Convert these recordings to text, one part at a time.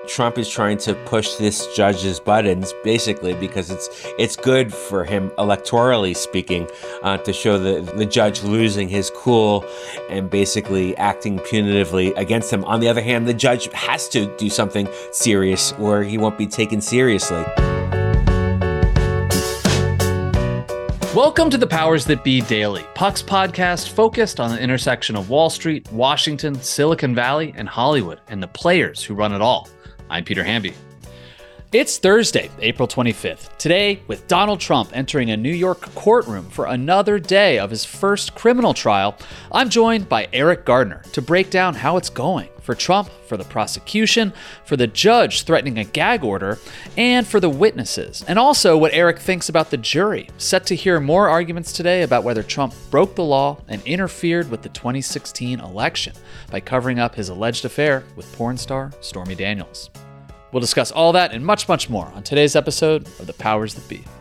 Trump is trying to push this judge's buttons, basically, because it's good for him, electorally speaking, to show the judge losing his cool and basically acting punitively against him. On the other hand, the judge has to do something serious or he won't be taken seriously. Welcome to the Powers That Be Daily, Puck's podcast focused on the intersection of Wall Street, Washington, Silicon Valley, and Hollywood, and the players who run it all. I'm Peter Hamby. It's Thursday, April 25th. Today, with Donald Trump entering a New York courtroom for another day of his first criminal trial, I'm joined by Eric Gardner to break down how it's going for Trump, for the prosecution, for the judge threatening a gag order, and for the witnesses, and also what Eric thinks about the jury, set to hear more arguments today about whether Trump broke the law and interfered with the 2016 election by covering up his alleged affair with porn star Stormy Daniels. We'll discuss all that and much, much more on today's episode of The Powers That Be.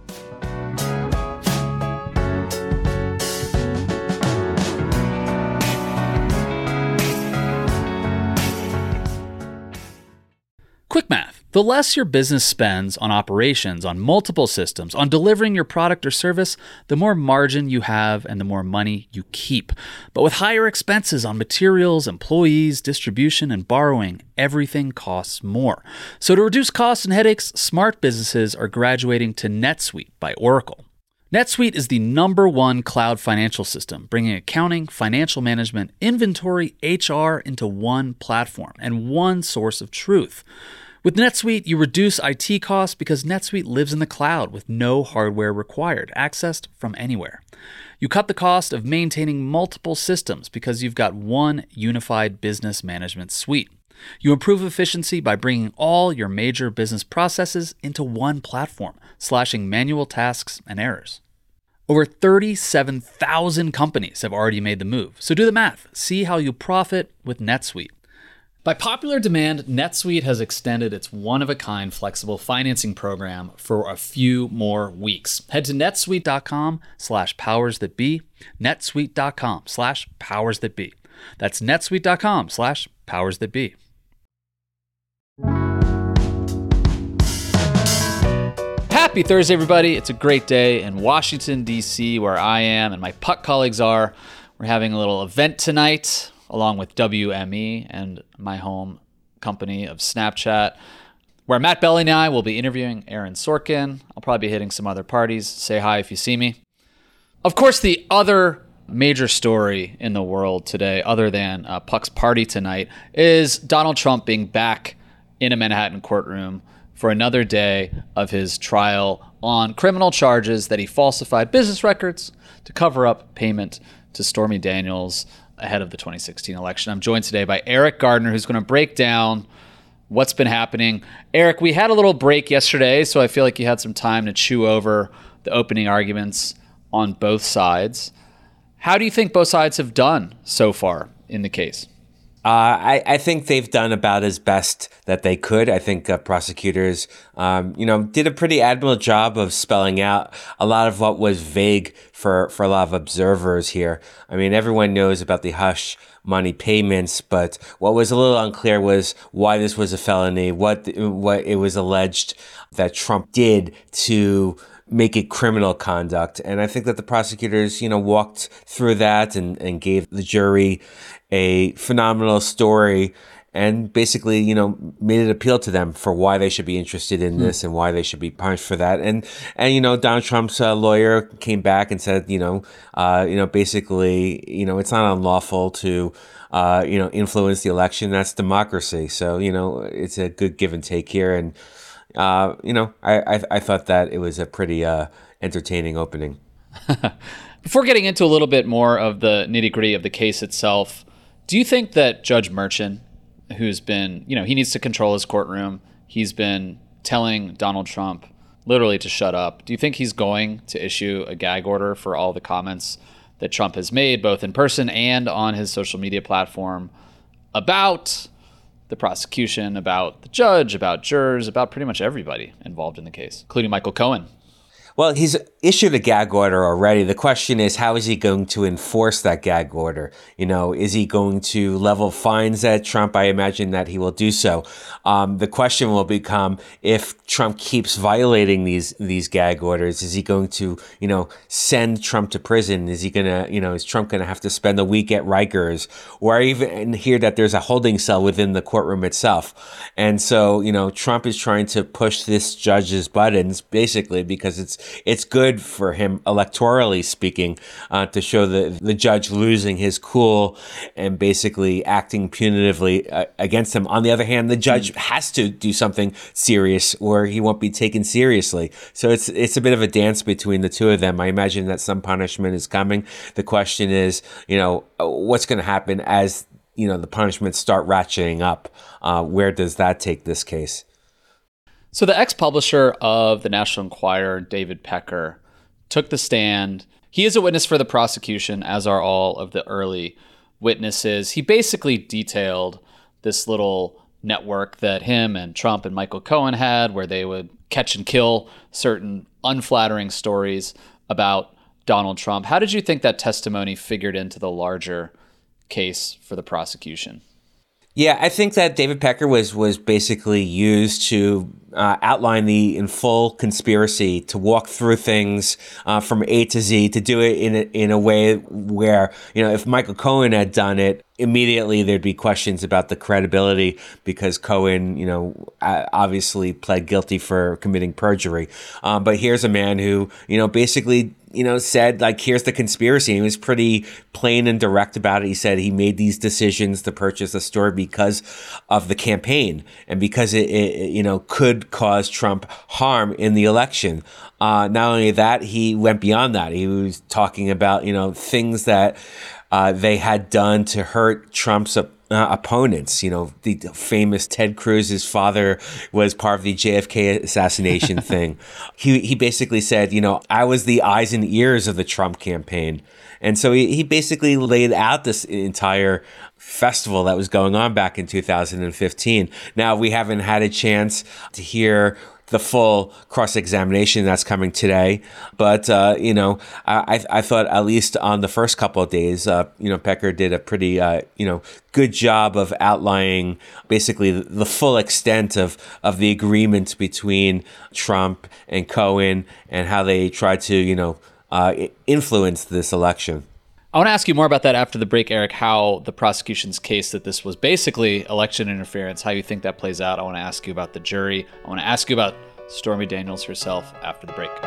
Quick math. The less your business spends on operations, on multiple systems, on delivering your product or service, the more margin you have and the more money you keep. But with higher expenses on materials, employees, distribution, and borrowing, everything costs more. So to reduce costs and headaches, smart businesses are graduating to NetSuite by Oracle. NetSuite is the #1 cloud financial system, bringing accounting, financial management, inventory, HR into one platform and one source of truth. With NetSuite, you reduce IT costs because NetSuite lives in the cloud with no hardware required, accessed from anywhere. You cut the cost of maintaining multiple systems because you've got one unified business management suite. You improve efficiency by bringing all your major business processes into one platform, slashing manual tasks and errors. Over 37,000 companies have already made the move, so do the math. See how you profit with NetSuite. By popular demand, NetSuite has extended its one-of-a-kind flexible financing program for a few more weeks. Head to netsuite.com/powersthatbe, netsuite.com/powersthatbe. That's netsuite.com/powersthatbe. Happy Thursday, everybody. It's a great day in Washington, D.C., where I am and my Puck colleagues are. We're having a little event tonight, along with WME and my home company of Snapchat, where Matt Belly and I will be interviewing Aaron Sorkin. I'll probably be hitting some other parties. Say hi if you see me. Of course, the other major story in the world today, other than Puck's party tonight, is Donald Trump being back in a Manhattan courtroom for another day of his trial on criminal charges that he falsified business records to cover up payment to Stormy Daniels ahead of the 2016 election. I'm joined today by Eric Gardner, who's going to break down what's been happening. Eric, we had a little break yesterday, so I feel like you had some time to chew over the opening arguments on both sides. How do you think both sides have done so far in the case? I think they've done about as best that they could. I think prosecutors, did a pretty admirable job of spelling out a lot of what was vague for a lot of observers here. I mean, everyone knows about the hush money payments, but what was a little unclear was why this was a felony, what it was alleged that Trump did to make it criminal conduct. And I think that the prosecutors, walked through that and gave the jury a phenomenal story and basically, made it appeal to them for why they should be interested in this and why they should be punished for that. And Donald Trump's lawyer came back and said, basically, it's not unlawful to, influence the election. That's democracy. So, it's a good give and take here. And, I thought that it was a pretty entertaining opening. Before getting into a little bit more of the nitty-gritty of the case itself, do you think that Judge Merchan, who's been, he needs to control his courtroom, he's been telling Donald Trump literally to shut up, do you think he's going to issue a gag order for all the comments that Trump has made, both in person and on his social media platform, about the prosecution, about the judge, about jurors, about pretty much everybody involved in the case, including Michael Cohen? Well, he's issued a gag order already. The question is, how is he going to enforce that gag order? Is he going to level fines at Trump? I imagine that he will do so. The question will become, if Trump keeps violating these gag orders, is he going to, send Trump to prison? Is he gonna, is Trump gonna have to spend a week at Rikers, or even hear that there's a holding cell within the courtroom itself? And so, Trump is trying to push this judge's buttons basically because it's good for him electorally speaking, to show the judge losing his cool and basically acting punitively against him. On the other hand, the judge has to do something serious or he won't be taken seriously. So it's a bit of a dance between the two of them. I imagine that some punishment is coming. The question is, what's going to happen as the punishments start ratcheting up? Where does that take this case? So the ex-publisher of the National Enquirer, David Pecker, took the stand. He is a witness for the prosecution, as are all of the early witnesses. He basically detailed this little network that him and Trump and Michael Cohen had, where they would catch and kill certain unflattering stories about Donald Trump. How did you think that testimony figured into the larger case for the prosecution? Yeah, I think that David Pecker was basically used to outline the in full conspiracy, to walk through things from A to Z, to do it in a way where, if Michael Cohen had done it, immediately there'd be questions about the credibility because Cohen, obviously pled guilty for committing perjury. But here's a man who, basically, said, here's the conspiracy. He was pretty plain and direct about it. He said he made these decisions to purchase the store because of the campaign and because it could cause Trump harm in the election. Not only that, he went beyond that. He was talking about, things that they had done to hurt Trump's opponents. The famous Ted Cruz's father was part of the JFK assassination thing. He basically said, I was the eyes and ears of the Trump campaign. And so he basically laid out this entire festival that was going on back in 2015. Now, we haven't had a chance to hear the full cross-examination that's coming today. But, I thought at least on the first couple of days, Pecker did a pretty, good job of outlining basically the full extent of the agreement between Trump and Cohen and how they tried to, influence this election. I want to ask you more about that after the break, Eric, how the prosecution's case that this was basically election interference, how you think that plays out. I want to ask you about the jury. I want to ask you about Stormy Daniels herself after the break.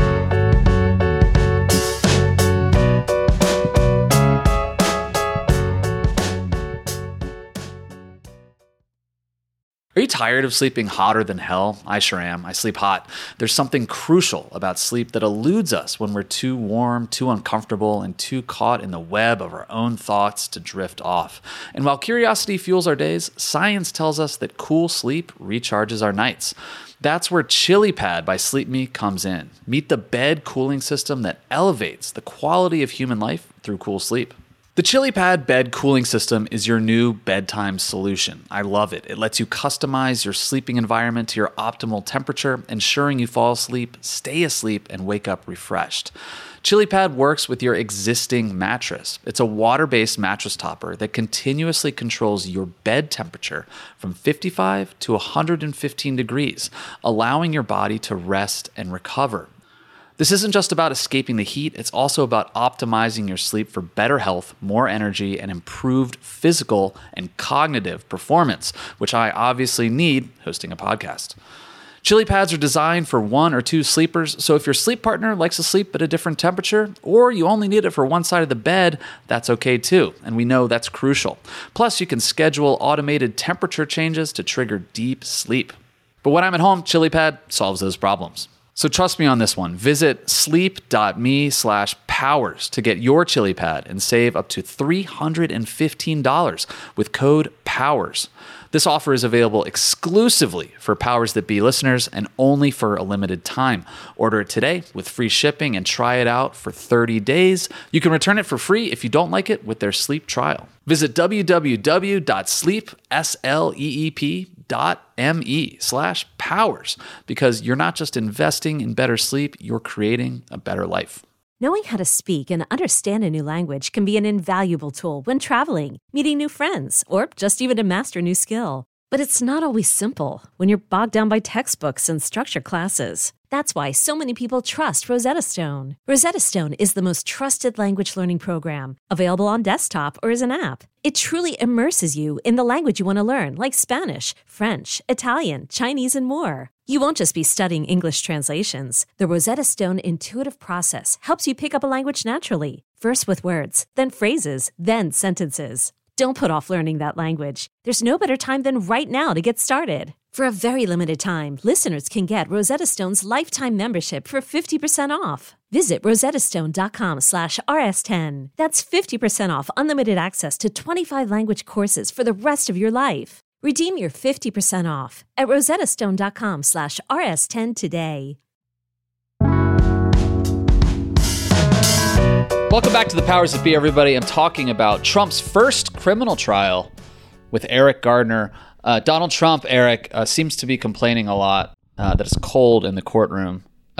Are you tired of sleeping hotter than hell? I sure am. I sleep hot. There's something crucial about sleep that eludes us when we're too warm, too uncomfortable, and too caught in the web of our own thoughts to drift off. And while curiosity fuels our days, science tells us that cool sleep recharges our nights. That's where ChiliPad by Sleep Me comes in. Meet the bed cooling system that elevates the quality of human life through cool sleep. The ChiliPad bed cooling system is your new bedtime solution. I love it. It lets you customize your sleeping environment to your optimal temperature, ensuring you fall asleep, stay asleep, and wake up refreshed. ChiliPad works with your existing mattress. It's a water-based mattress topper that continuously controls your bed temperature from 55 to 115 degrees, allowing your body to rest and recover. This isn't just about escaping the heat, it's also about optimizing your sleep for better health, more energy, and improved physical and cognitive performance, which I obviously need hosting a podcast. ChiliPads are designed for 1 or 2 sleepers, so if your sleep partner likes to sleep at a different temperature, or you only need it for one side of the bed, that's okay too, and we know that's crucial. Plus, you can schedule automated temperature changes to trigger deep sleep. But when I'm at home, ChiliPad solves those problems. So trust me on this one. Visit sleep.me/powers to get your ChiliPad and save up to $315 with code POWERS. This offer is available exclusively for Powers That Be listeners and only for a limited time. Order it today with free shipping and try it out for 30 days. You can return it for free if you don't like it with their sleep trial. Visit www.sleep, sleep.me/powers, because you're not just investing in better sleep, you're creating a better life. Knowing how to speak and understand a new language can be an invaluable tool when traveling, meeting new friends, or just even to master a new skill. But it's not always simple when you're bogged down by textbooks and structured classes. That's why so many people trust Rosetta Stone. Rosetta Stone is the most trusted language learning program, available on desktop or as an app. It truly immerses you in the language you want to learn, like Spanish, French, Italian, Chinese, and more. You won't just be studying English translations. The Rosetta Stone intuitive process helps you pick up a language naturally, first with words, then phrases, then sentences. Don't put off learning that language. There's no better time than right now to get started. For a very limited time, listeners can get Rosetta Stone's lifetime membership for 50% off. Visit rosettastone.com/rs10. That's 50% off unlimited access to 25 language courses for the rest of your life. Redeem your 50% off at rosettastone.com/rs10 today. Welcome back to the Powers That Be, everybody. I'm talking about Trump's first criminal trial with Eric Gardner. Donald Trump, Eric, seems to be complaining a lot that it's cold in the courtroom.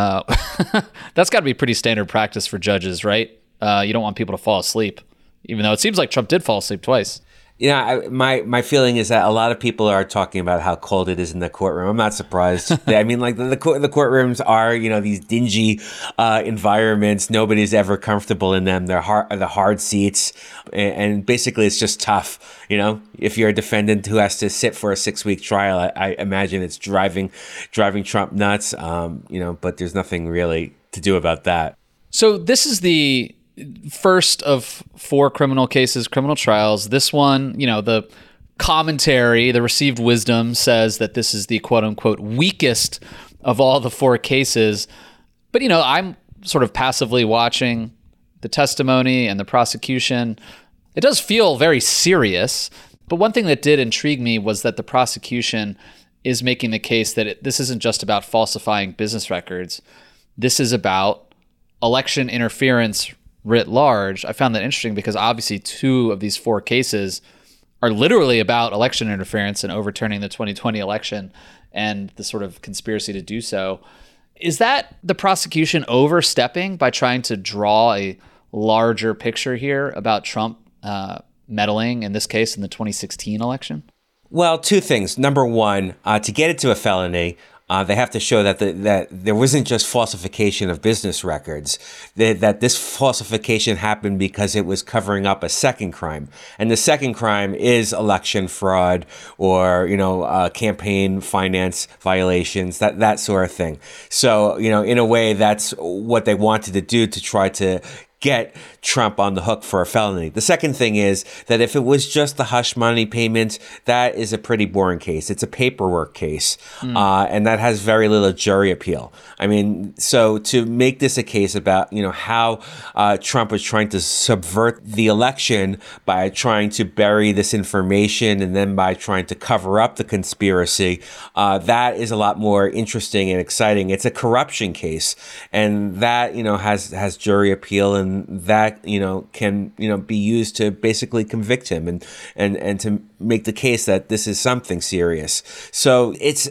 That's got to be pretty standard practice for judges, right? You don't want people to fall asleep, even though it seems like Trump did fall asleep twice. Yeah, my feeling is that a lot of people are talking about how cold it is in the courtroom. I'm not surprised. I mean, like the courtrooms are, these dingy environments. Nobody's ever comfortable in them. They're the hard seats, and basically it's just tough. If you're a defendant who has to sit for a 6-week trial, I imagine it's driving Trump nuts. But there's nothing really to do about that. So this is the first of 4 criminal trials. This one, the commentary, the received wisdom says that this is the quote unquote weakest of all the 4 cases. But, I'm sort of passively watching the testimony and the prosecution. It does feel very serious. But one thing that did intrigue me was that the prosecution is making the case that this isn't just about falsifying business records. This is about election interference writ large. I found that interesting because obviously 2 of these 4 cases are literally about election interference and overturning the 2020 election and the sort of conspiracy to do so. Is that the prosecution overstepping by trying to draw a larger picture here about Trump meddling, in this case, in the 2016 election? Well, 2 things. Number one, to get it to a felony, they have to show that that there wasn't just falsification of business records, that this falsification happened because it was covering up a second crime. And the second crime is election fraud or, campaign finance violations, that sort of thing. So, in a way, that's what they wanted to do to try to get Trump on the hook for a felony. The second thing is that if it was just the hush money payments, that is a pretty boring case. It's a paperwork case, and that has very little jury appeal. I mean, so to make this a case about, how Trump was trying to subvert the election by trying to bury this information and then by trying to cover up the conspiracy, that is a lot more interesting and exciting. It's a corruption case, and that, has jury appeal, and that can be used to basically convict him and to make the case that this is something serious. So it's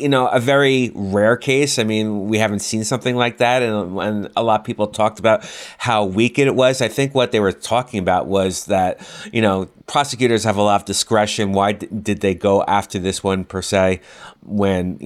a very rare case. I mean, we haven't seen something like that, and a lot of people talked about how weak it was. I think what they were talking about was that prosecutors have a lot of discretion. Why did they go after this one per se when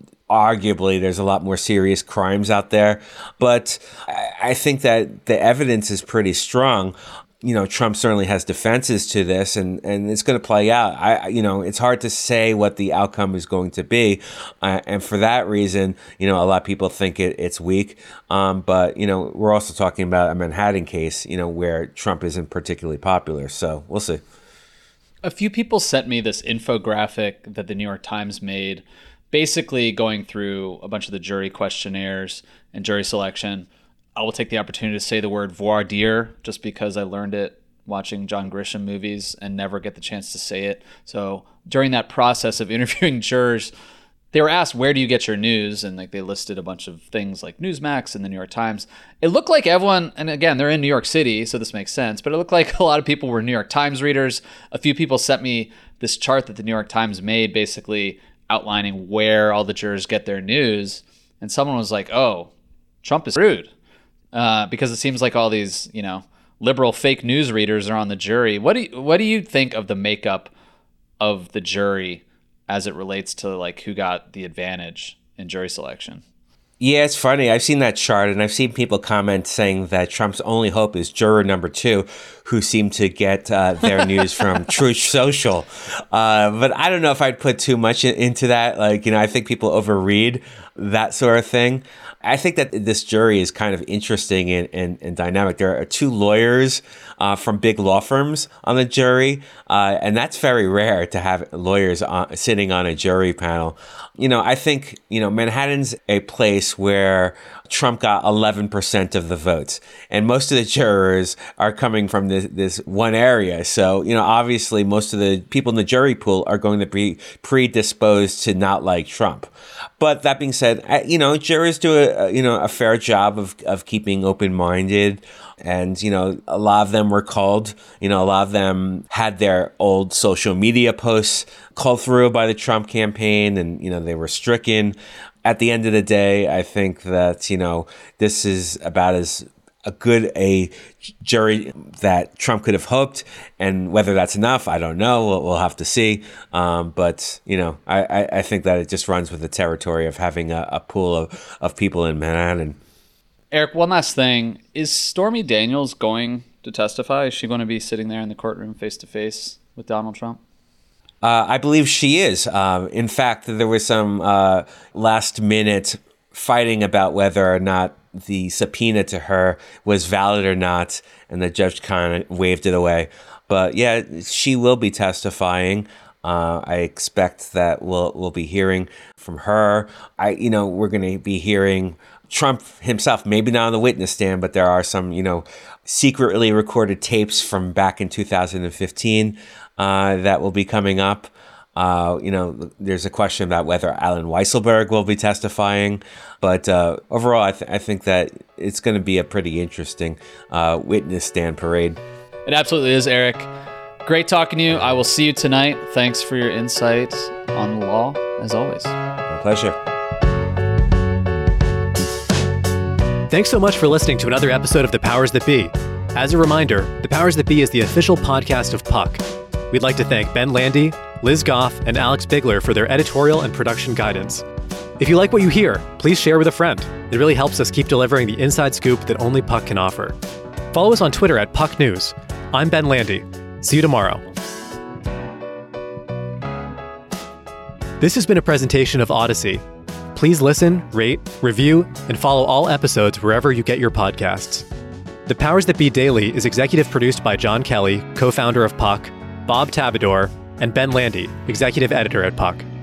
arguably there's a lot more serious crimes out there? But I think that the evidence is pretty strong. Trump certainly has defenses to this, and it's going to play out. It's hard to say what the outcome is going to be. And for that reason, a lot of people think it's weak. But, we're also talking about a Manhattan case, where Trump isn't particularly popular. So we'll see. A few people sent me this infographic that the New York Times made, basically going through a bunch of the jury questionnaires and jury selection. I will take the opportunity to say the word voir dire just because I learned it watching John Grisham movies and never get the chance to say it. So during that process of interviewing jurors, they were asked, where do you get your news? And they listed a bunch of things like Newsmax and the New York Times. It looked like everyone, and again, they're in New York City, so this makes sense, but it looked like a lot of people were New York Times readers. A few people sent me this chart that the New York Times made basically outlining where all the jurors get their news. And someone was like, oh, Trump is screwed because it seems like all these, liberal fake news readers are on the jury. What do you think of the makeup of the jury as it relates to like who got the advantage in jury selection? Yeah, it's funny. I've seen that chart, and I've seen people comment saying that Trump's only hope is juror number 2, who seem to get their news from Truth Social. But I don't know if I'd put too much into that. I think people overread that sort of thing. I think that this jury is kind of interesting and dynamic. There are 2 lawyers from big law firms on the jury, and that's very rare to have lawyers sitting on a jury panel. I think, Manhattan's a place where Trump got 11% of the votes, and most of the jurors are coming from this one area. So, obviously most of the people in the jury pool are going to be predisposed to not like Trump. But that being said, jurors do a fair job of keeping open-minded. And, a lot of them were called, a lot of them had their old social media posts called through by the Trump campaign, and, they were stricken. At the end of the day, I think that, this is about as a good a jury that Trump could have hoped. And whether that's enough, I don't know. We'll have to see. But, I think that it just runs with the territory of having a pool of people in Manhattan. Eric, one last thing. Is Stormy Daniels going to testify? Is she going to be sitting there in the courtroom face-to-face with Donald Trump? I believe she is. In fact, there was some last-minute fighting about whether or not the subpoena to her was valid or not, and the judge kind of waved it away. But yeah, she will be testifying. I expect that we'll be hearing from her. We're going to be hearing Trump himself, maybe not on the witness stand, but there are some, secretly recorded tapes from back in 2015 that will be coming up. There's a question about whether Allen Weisselberg will be testifying. But overall, I think that it's going to be a pretty interesting witness stand parade. It absolutely is, Eric. Great talking to you. I will see you tonight. Thanks for your insight on the law, as always. My pleasure. Thanks so much for listening to another episode of The Powers That Be. As a reminder, The Powers That Be is the official podcast of Puck. We'd like to thank Ben Landy, Liz Goff, and Alex Bigler for their editorial and production guidance. If you like what you hear, please share with a friend. It really helps us keep delivering the inside scoop that only Puck can offer. Follow us on Twitter at Puck News. I'm Ben Landy. See you tomorrow. This has been a presentation of Odyssey. Please listen, rate, review, and follow all episodes wherever you get your podcasts. The Powers That Be Daily is executive produced by John Kelly, co-founder of Puck, Bob Tabador, and Ben Landy, executive editor at Puck.